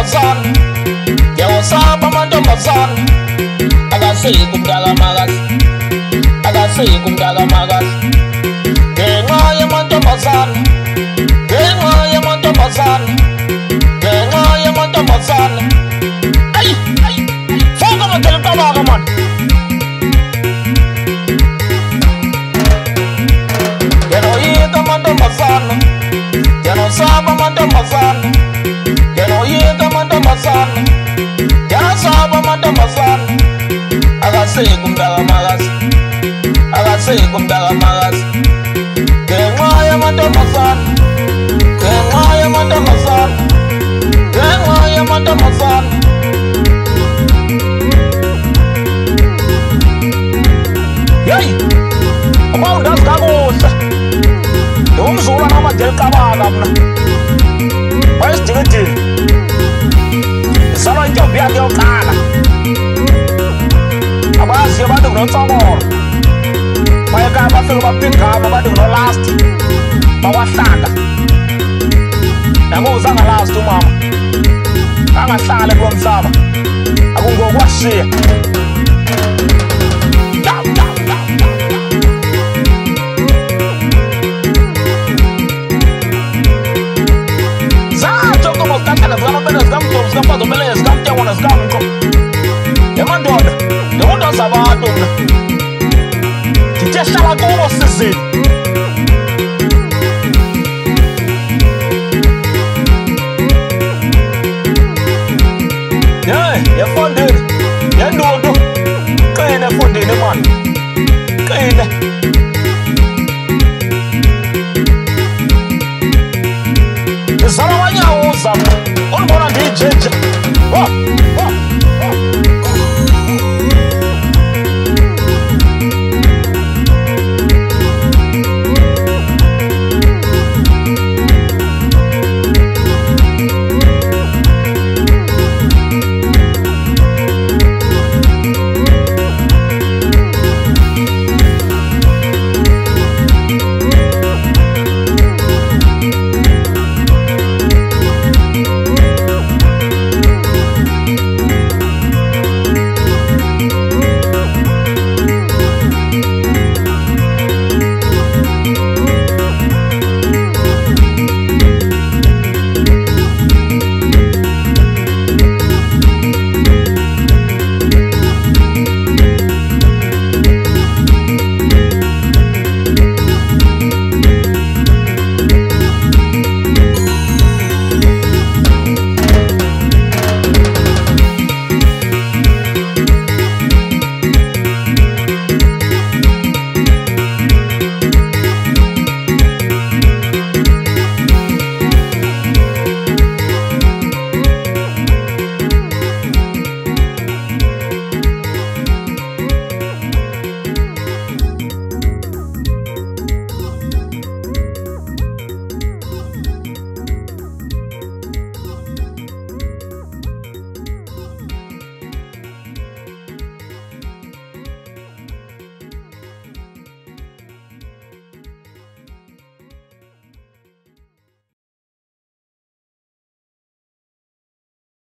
mantombazane, ngiyawasaba amantombazane. Akasekho umntaka makazi, akasekho umntaka makazi. Ngenxa yamantombazane, ngenxa yamantombazane, ngenxa yamantombazane. Ayi, foka amagele qabaka man. Ngiyanoyika amantombazane, ngiyanosaba amantombazane, ngiyanoyika amantombazane, ngiyasaba amantombazane. Akasekho umntaka makazi, akasekho umntaka makazi. Ngenxa yamantombazane, ngenxa yamantombazane, ngenxa yamantombazane. Yeyi, uma undazi kakuhle umzula namadele qabaka mna wayesidikidile isalwa intombi yakhe yokuqala. Abazi abantu kunotsokolo bayekaya bafike bapingama abantu kunolast bawahlanga. Nangoku uzangalast umama angahlale kulo mhlaba akungokwashiya. Emandoda, ndoda zabantu mna. Ndithe hlala kubo sizini.